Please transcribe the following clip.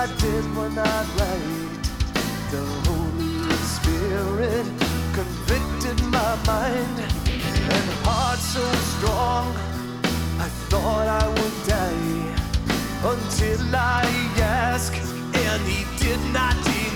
I did were not right. The Holy Spirit convicted my mind, and heart so strong I thought I would die, until I asked, and he did not